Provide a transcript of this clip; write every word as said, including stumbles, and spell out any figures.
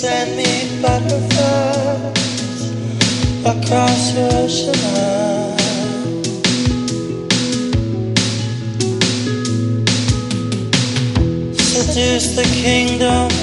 send me butterflies across your ocean line. Seduce the kingdom